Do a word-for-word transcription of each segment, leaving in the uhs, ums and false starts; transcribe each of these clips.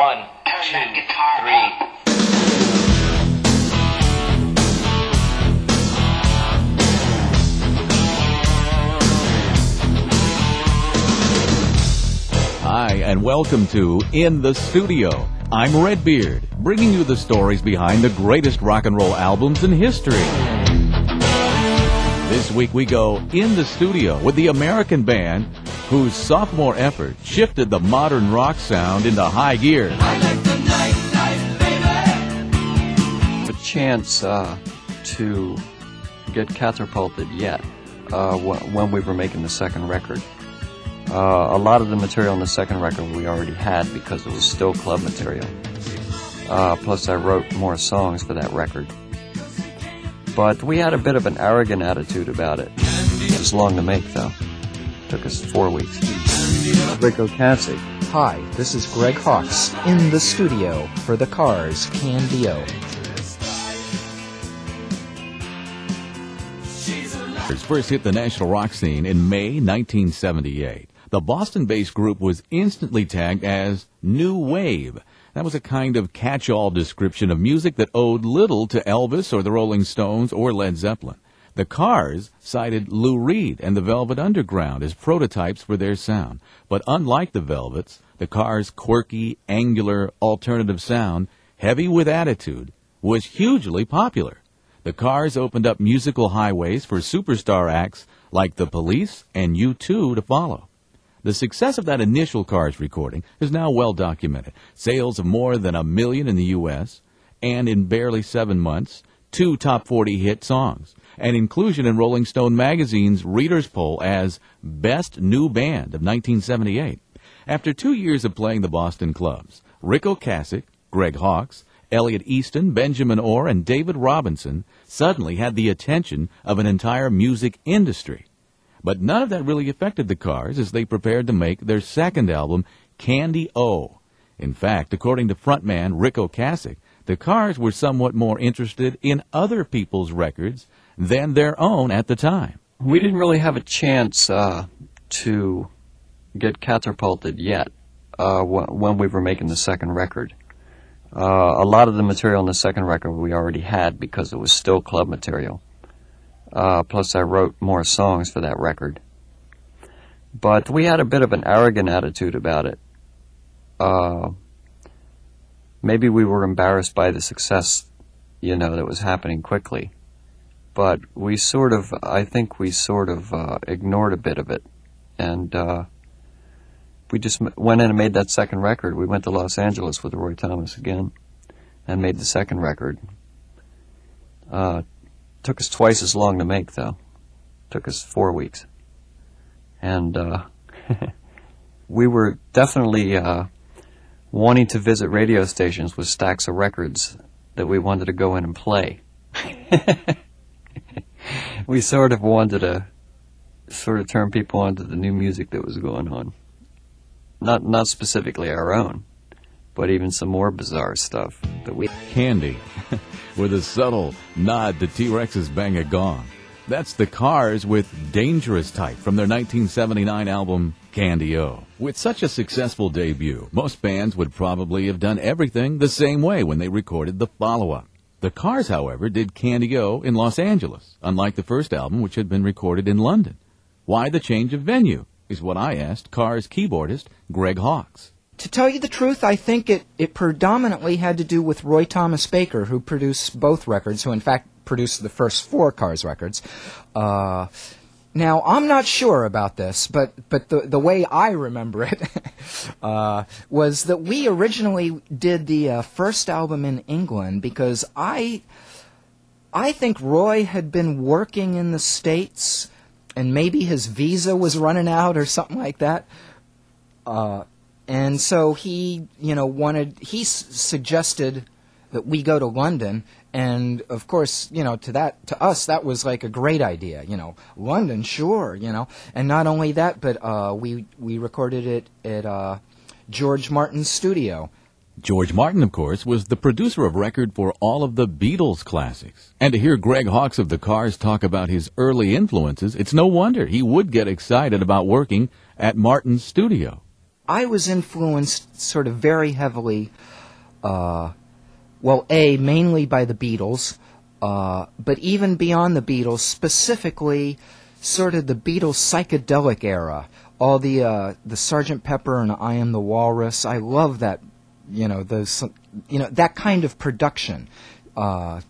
One, two, three. Hi, and welcome to In the Studio. I'm Redbeard, bringing you the stories behind the greatest rock and roll albums in history. This week we go in the studio with the American band whose sophomore effort shifted the modern rock sound into high gear. I like the night, night, baby. A chance uh, to get catapulted yet uh, when we were making the second record. Uh, a lot of the material on the second record we already had because it was still club material. Uh, plus I wrote more songs for that record. But we had a bit of an arrogant attitude about it. It was long to make, though. It took us four weeks. Rick Ocasek. Hi, this is Greg Hawkes in the studio for the Cars Candy-O. First hit the national rock scene in May nineteen seventy-eight. The Boston-based group was instantly tagged as New Wave. That was a kind of catch-all description of music that owed little to Elvis or the Rolling Stones or Led Zeppelin. The Cars cited Lou Reed and the Velvet Underground as prototypes for their sound. But unlike the Velvets, the Cars' quirky, angular, alternative sound, heavy with attitude, was hugely popular. The Cars opened up musical highways for superstar acts like The Police and U two to follow. The success of that initial Cars recording is now well documented. Sales of more than a million in the U S, and in barely seven months, two top forty hit songs, and inclusion in Rolling Stone magazine's Readers' Poll as Best New Band of nineteen seventy-eight. After two years of playing the Boston clubs, Rick Ocasek, Greg Hawkes, Elliot Easton, Benjamin Orr, and David Robinson suddenly had the attention of an entire music industry. But none of that really affected the Cars as they prepared to make their second album, Candy-O. In fact, according to frontman Rick Ocasek, the Cars were somewhat more interested in other people's records than their own at the time. We didn't really have a chance uh, to get catapulted yet uh, when we were making the second record. Uh, a lot of the material on the second record we already had because it was still club material. Uh, plus I wrote more songs for that record. But we had a bit of an arrogant attitude about it. Uh, maybe we were embarrassed by the success, you know, that was happening quickly. But we sort of, I think we sort of uh, ignored a bit of it. And uh, we just went in and made that second record. We went to Los Angeles with Roy Thomas again and made the second record. Uh, Took us twice as long to make, though. Took us four weeks. And uh, we were definitely uh, wanting to visit radio stations with stacks of records that we wanted to go in and play. We sort of wanted to sort of turn people on to the new music that was going on. Not not specifically our own, but even some more bizarre stuff that we... Candy, with a subtle nod to T-Rex's Bang a Gong. That's the Cars with Dangerous Type from their nineteen seventy-nine album, Candy-O. With such a successful debut, most bands would probably have done everything the same way when they recorded the follow-up. The Cars, however, did Candy-O in Los Angeles, unlike the first album, which had been recorded in London. Why the change of venue, is what I asked Cars keyboardist Greg Hawkes. To tell you the truth, I think it, it predominantly had to do with Roy Thomas Baker, who produced both records, who in fact produced the first four Cars records. Uh, now, I'm not sure about this, but, but the, the way I remember it uh, was that we originally did the uh, first album in England because I, I think Roy had been working in the States and maybe his visa was running out or something like that. Uh, and so he, you know, wanted, he s- suggested that we go to London, and of course, you know, to that, to us, that was like a great idea, you know, London, sure, you know, and not only that, but uh, we we recorded it at uh, George Martin's studio. George Martin, of course, was the producer of record for all of the Beatles classics. And to hear Greg Hawkes of the Cars talk about his early influences, it's no wonder he would get excited about working at Martin's studio. I was influenced sort of very heavily, uh, well, A, mainly by the Beatles, uh, but even beyond the Beatles, specifically sort of the Beatles psychedelic era, all the uh, the Sergeant Pepper and I Am the Walrus. I love that, you know, those, you know, that kind of production. Uh,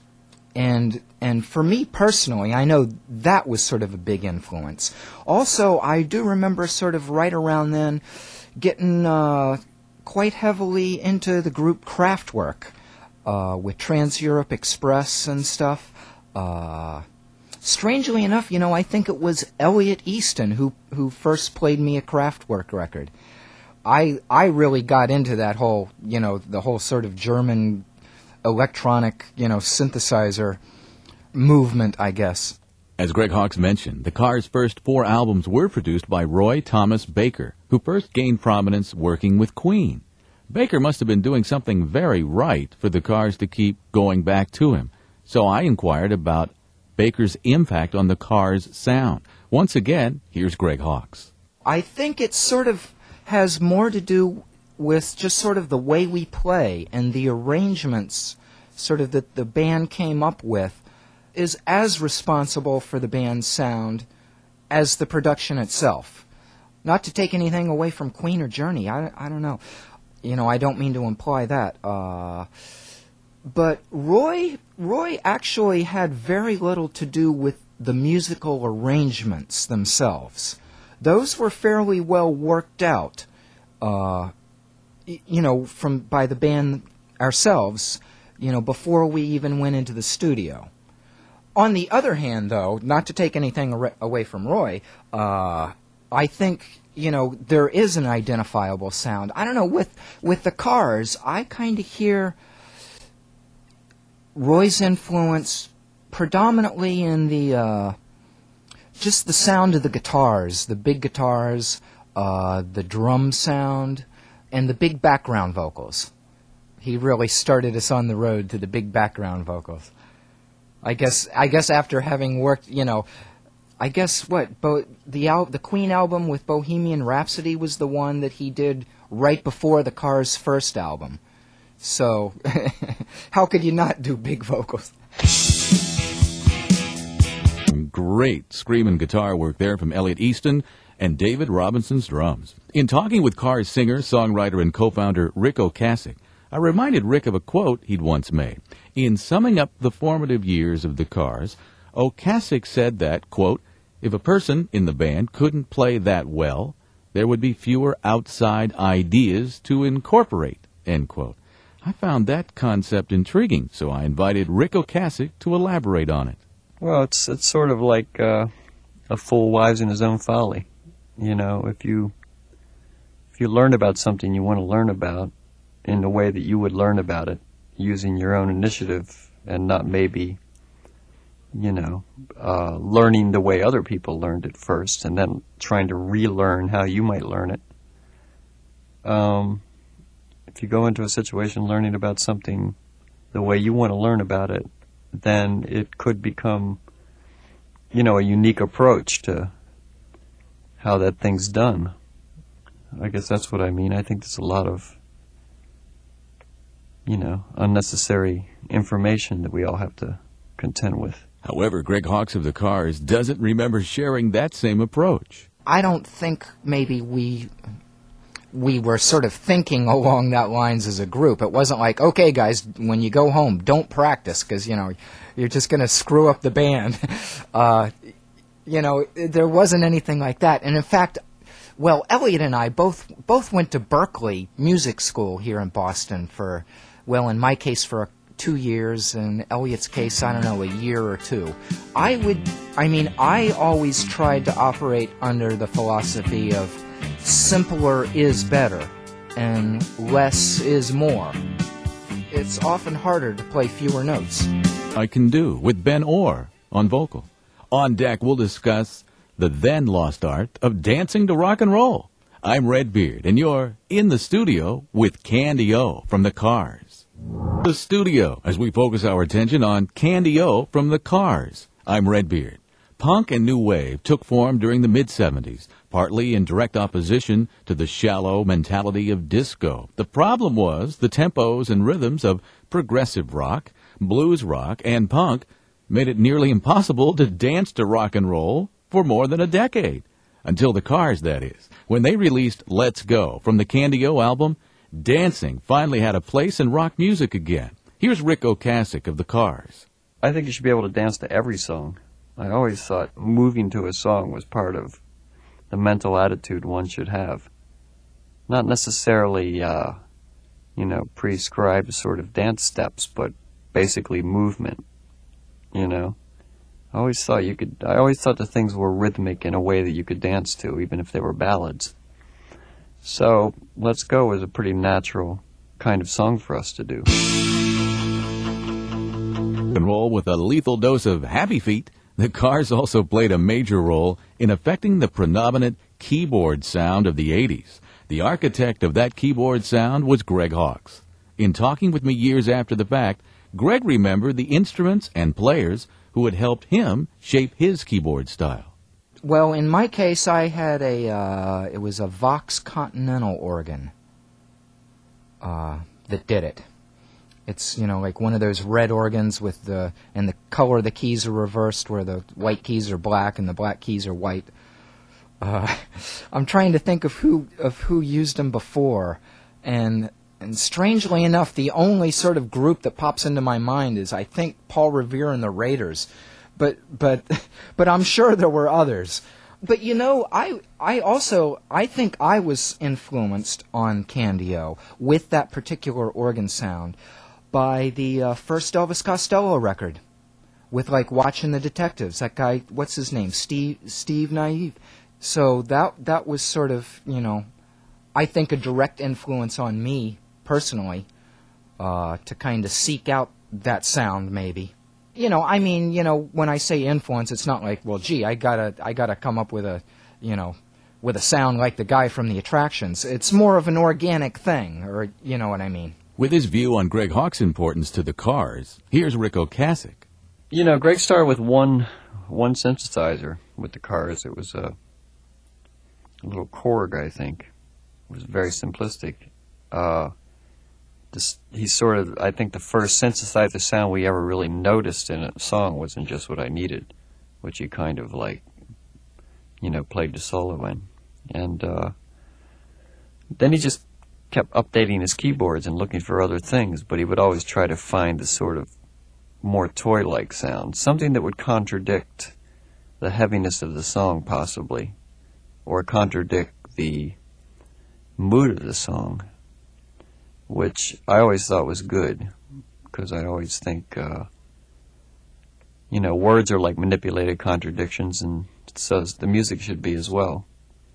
and and for me personally, I know that was sort of a big influence. Also, I do remember sort of right around then getting uh, quite heavily into the group Kraftwerk uh, with Trans-Europe Express and stuff. Uh, strangely enough, you know, I think it was Elliot Easton who who first played me a Kraftwerk record. I I really got into that whole, you know, the whole sort of German electronic, you know, synthesizer movement, I guess. As Greg Hawkes mentioned, the Cars' first four albums were produced by Roy Thomas Baker, who first gained prominence working with Queen. Baker must have been doing something very right for the Cars to keep going back to him. So I inquired about Baker's impact on the Cars' sound. Once again, here's Greg Hawkes. I think it sort of has more to do with just sort of the way we play and the arrangements sort of that the band came up with is as responsible for the band's sound as the production itself. Not to take anything away from Queen or Journey, I, I don't know. You know, I don't mean to imply that. Uh, but Roy, Roy actually had very little to do with the musical arrangements themselves. Those were fairly well worked out. Uh, you know, from by the band ourselves, you know, before we even went into the studio. On the other hand, though, not to take anything ar- away from Roy, uh, I think, you know, there is an identifiable sound. I don't know, with with the Cars, I kind of hear Roy's influence predominantly in the, uh, just the sound of the guitars, the big guitars, uh, the drum sound, and the big background vocals. He really started us on the road to the big background vocals. I guess I guess after having worked, you know, I guess what Bo- the al- the Queen album with Bohemian Rhapsody was the one that he did right before the Cars' first album. So how could you not do big vocals? Great screaming guitar work there from Elliot Easton and David Robinson's drums. In talking with Cars singer, songwriter, and co-founder Ric Ocasek, I reminded Rick of a quote he'd once made. In summing up the formative years of the Cars, Ocasek said that, quote, if a person in the band couldn't play that well, there would be fewer outside ideas to incorporate, end quote. I found that concept intriguing, so I invited Ric Ocasek to elaborate on it. Well, it's it's sort of like uh, a fool wise in his own folly. You know, if you if you learn about something you want to learn about in the way that you would learn about it, using your own initiative and not maybe, you know, uh, learning the way other people learned it first and then trying to relearn how you might learn it. Um, if you go into a situation learning about something the way you want to learn about it, then it could become, you know, a unique approach to how that thing's done. I guess that's what I mean. I think there's a lot of, you know, unnecessary information that we all have to contend with. However, Greg Hawkes of the Cars doesn't remember sharing that same approach. I don't think maybe we we were sort of thinking along that lines as a group. It wasn't like, okay, guys, when you go home, don't practice because, you know, you're just going to screw up the band. uh, you know, there wasn't anything like that. And in fact, well, Elliot and I both both went to Berkeley Music School here in Boston for, well, in my case, for two years. In Elliot's case, I don't know, a year or two. I would, I mean, I always tried to operate under the philosophy of simpler is better and less is more. It's often harder to play fewer notes. I Can Do with Ben Orr on vocal. On deck, we'll discuss the then lost art of dancing to rock and roll. I'm Redbeard, and you're in the studio with Candy O from the Cars. The studio, as we focus our attention on Candy O from the Cars. I'm Redbeard. Punk and new wave took form during the mid-seventies. partly in direct opposition to the shallow mentality of disco. The problem was the tempos and rhythms of progressive rock, blues rock, and punk made it nearly impossible to dance to rock and roll for more than a decade. Until the Cars, that is. When they released Let's Go from the Candy-O album, dancing finally had a place in rock music again. Here's Rick Ocasek of the Cars. I think you should be able to dance to every song. I always thought moving to a song was part of the mental attitude one should have. Not necessarily, uh, you know, prescribed sort of dance steps, but basically movement, you know. I always thought you could, I always thought the things were rhythmic in a way that you could dance to, even if they were ballads. So, Let's Go is a pretty natural kind of song for us to do. And roll with a lethal dose of Happy Feet. The Cars also played a major role in affecting the predominant keyboard sound of the eighties. The architect of that keyboard sound was Greg Hawkes. In talking with me years after the fact, Greg remembered the instruments and players who had helped him shape his keyboard style. Well, in my case, I had a, uh, it was a Vox Continental organ uh, that did it. It's, you know, like one of those red organs with the, and the color of the keys are reversed, where the white keys are black and the black keys are white. Uh, I'm trying to think of who, of who used them before, and, and strangely enough, the only sort of group that pops into my mind is, I think, Paul Revere and the Raiders, but, but, but I'm sure there were others. But you know, I I also I think I was influenced on Candy-O with that particular organ sound by the uh, first Elvis Costello record, with like Watching the Detectives. That guy, what's his name? Steve Steve Naive. So that that was sort of, you know, I think a direct influence on me personally uh, to kind of seek out that sound, maybe. You know, I mean, you know, when I say influence, it's not like, well, gee, I gotta I gotta come up with a, you know, with a sound like the guy from The Attractions. It's more of an organic thing, or you know what I mean. With his view on Greg Hawkes' importance to the Cars, here's Rick Ocasek. You know, Greg started with one one synthesizer with the Cars. It was a, a little Korg, I think. It was very simplistic. Uh, this, he sort of, I think the first synthesizer sound we ever really noticed in a song wasn't Just What I Needed, which he kind of like, you know, played the solo in. And uh, then he just kept updating his keyboards and looking for other things, but he would always try to find the sort of more toy-like sound, something that would contradict the heaviness of the song, possibly, or contradict the mood of the song, which I always thought was good, because I always think, uh, you know, words are like manipulated contradictions, and so the music should be as well.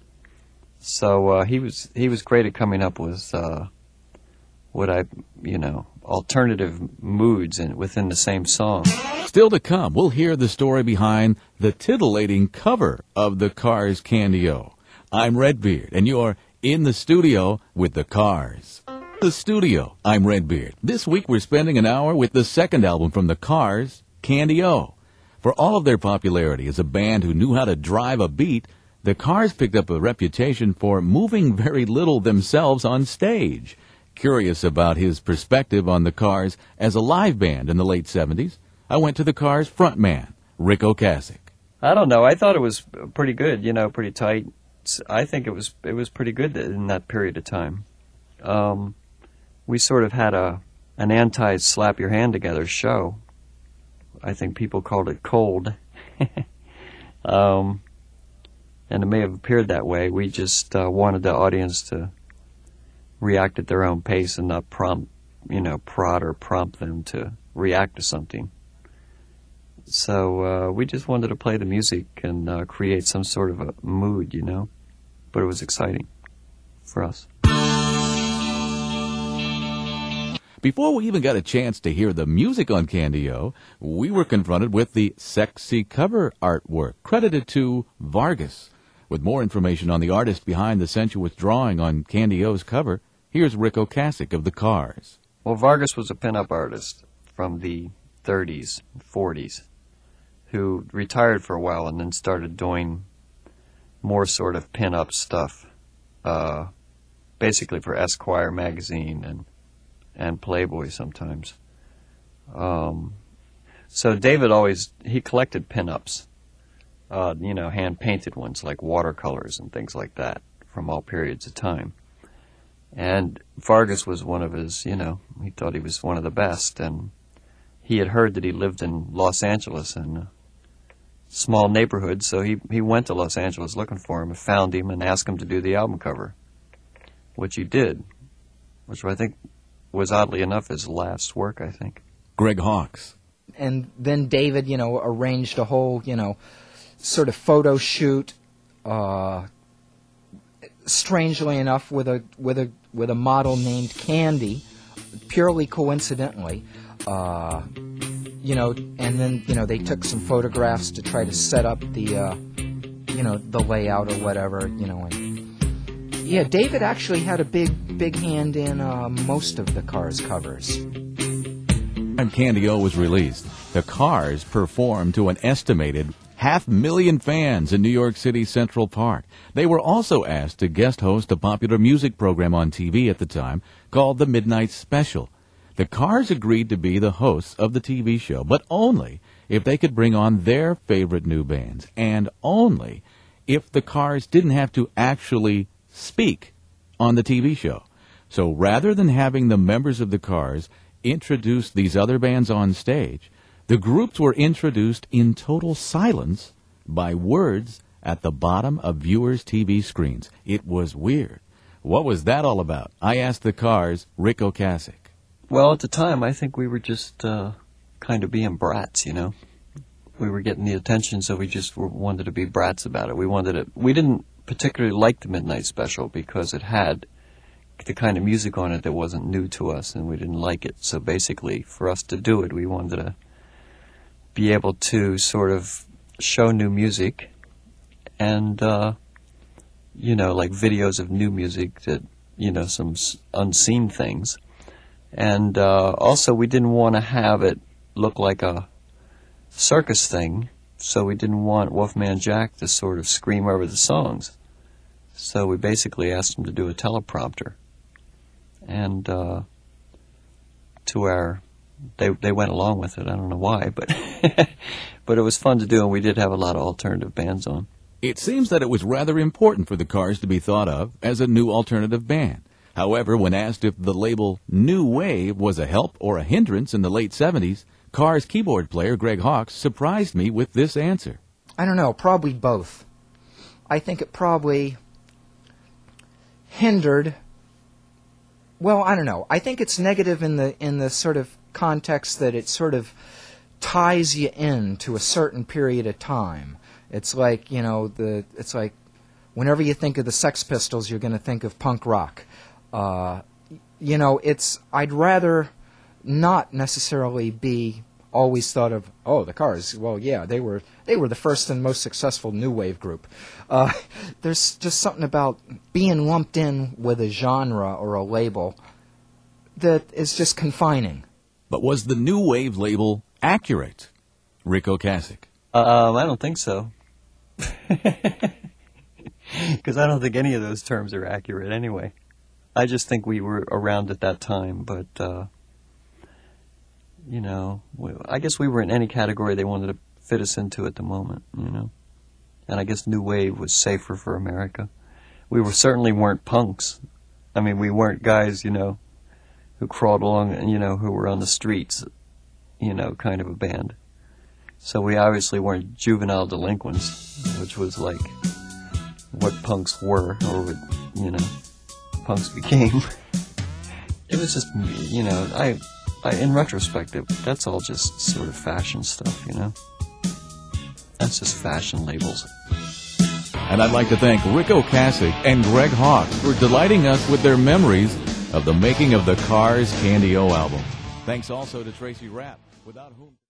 So uh, he was he was great at coming up with uh, what I, you know, alternative moods in, within the same song. Still to come, we'll hear the story behind the titillating cover of the Cars Candy-O. I'm Redbeard, and you're in the studio with the Cars. The studio, I'm Redbeard. This week we're spending an hour with the second album from the Cars, Candy-O. For all of their popularity as a band who knew how to drive a beat, the Cars picked up a reputation for moving very little themselves on stage. Curious about his perspective on the Cars as a live band in the late seventies, I went to the Cars frontman, Rick Ocasek. I don't know. I thought it was pretty good, you know, pretty tight. I think it was it was pretty good in that period of time. Um, we sort of had a an anti-slap-your-hand-together show. I think people called it cold. um, and it may have appeared that way. We just uh, wanted the audience to react at their own pace and not prompt, you know, prod or prompt them to react to something. So uh, we just wanted to play the music and uh, create some sort of a mood, you know. But it was exciting for us. Before we even got a chance to hear the music on Candy-O, we were confronted with the sexy cover artwork credited to Vargas. With more information on the artist behind the sensuous drawing on Candy-O's cover, here's Rick Ocasek of the Cars. Well, Vargas was a pinup artist from the thirties, forties, who retired for a while and then started doing more sort of pin-up stuff, uh, basically for Esquire magazine and and Playboy sometimes. Um, so David always, he collected pin-ups, uh, you know, hand-painted ones like watercolors and things like that from all periods of time. And Vargas was one of his, you know, he thought he was one of the best, and he had heard that he lived in Los Angeles in a small neighborhood, so he, he went to Los Angeles looking for him and found him and asked him to do the album cover, which he did, which I think was oddly enough his last work, I think. Greg Hawkes. And then David, you know, arranged a whole, you know, sort of photo shoot, uh, strangely enough, with a with a with a model named Candy, purely coincidentally, uh, you know, and then you know they took some photographs to try to set up the, uh, you know, the layout or whatever, you know, and yeah, David actually had a big big hand in uh, most of the Cars covers. When Candy-O was released, the Cars performed to an estimated half million fans in New York City's Central Park. They were also asked to guest host a popular music program on T V at the time called The Midnight Special. The Cars agreed to be the hosts of the T V show, but only if they could bring on their favorite new bands, and only if the Cars didn't have to actually speak on the T V show. So rather than having the members of the Cars introduce these other bands on stage, the groups were introduced in total silence by words at the bottom of viewers' T V screens. It was weird. What was that all about? I asked the Cars' Rick Ocasek. Well, at the time, I think we were just uh, kind of being brats, you know. We were getting the attention, so we just were, wanted to be brats about it. We wanted it. We didn't particularly like the Midnight Special because it had the kind of music on it that wasn't new to us, and we didn't like it. So basically, for us to do it, we wanted to be able to sort of show new music and, uh, you know, like videos of new music that, you know, some unseen things. And uh, also, we didn't want to have it look like a circus thing, so we didn't want Wolfman Jack to sort of scream over the songs. So we basically asked him to do a teleprompter. And uh, to our, they they went along with it. I don't know why, but but it was fun to do, and we did have a lot of alternative bands on. It seems that it was rather important for the Cars to be thought of as a new alternative band. However, when asked if the label New Wave was a help or a hindrance in the late seventies, Cars keyboard player Greg Hawkes surprised me with this answer. I don't know, probably both. I think it probably hindered. Well, I don't know. I think it's negative in the in the sort of context that it sort of ties you in to a certain period of time. It's like, you know, the it's like whenever you think of the Sex Pistols, you're going to think of punk rock. Uh, you know, it's I'd rather not necessarily be always thought of, oh, the Cars. Well, yeah, they were they were the first and most successful new wave group. Uh, there's just something about being lumped in with a genre or a label that is just confining. But was the new wave label accurate? Rick Ocasek. Um, I don't think so. Because I don't think any of those terms are accurate anyway. I just think we were around at that time, but, uh, you know, we, I guess we were in any category they wanted to fit us into at the moment, you know. And I guess New Wave was safer for America. We were certainly weren't punks. I mean, we weren't guys, you know, who crawled along and, you know, who were on the streets, you know, kind of a band. So we obviously weren't juvenile delinquents, which was like what punks were, or what, you know, punks became. It was just, you know, I, I in retrospect, it, that's all just sort of fashion stuff, you know. That's just fashion labels. And I'd like to thank Rick Ocasek and Greg Hawkes for delighting us with their memories of the making of the Cars Candy-O album. Thanks also to Tracy Rapp, without whom...